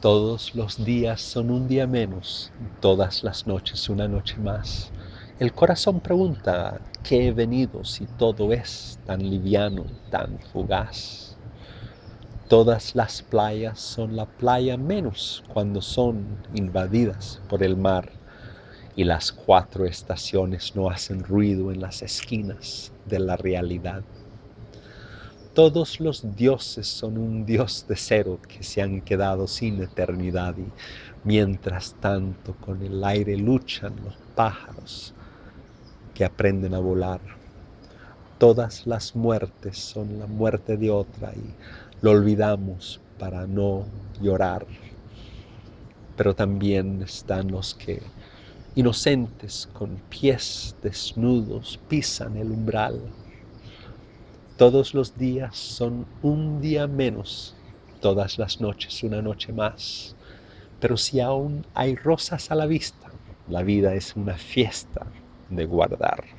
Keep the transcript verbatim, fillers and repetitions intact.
Todos los días son un día menos, todas las noches una noche más. El corazón pregunta, ¿qué he venido si todo es tan liviano y tan fugaz? Todas las playas son la playa menos cuando son invadidas por el mar, y las cuatro estaciones no hacen ruido en las esquinas de la realidad. Todos los dioses son un dios de cero que se han quedado sin eternidad, y mientras tanto con el aire luchan los pájaros que aprenden a volar. Todas las muertes son la muerte de otra y lo olvidamos para no llorar. Pero también están los que, inocentes, con pies desnudos, pisan el umbral. Todos los días son un día menos, todas las noches una noche más. Pero si aún hay rosas a la vista, la vida es una fiesta de guardar.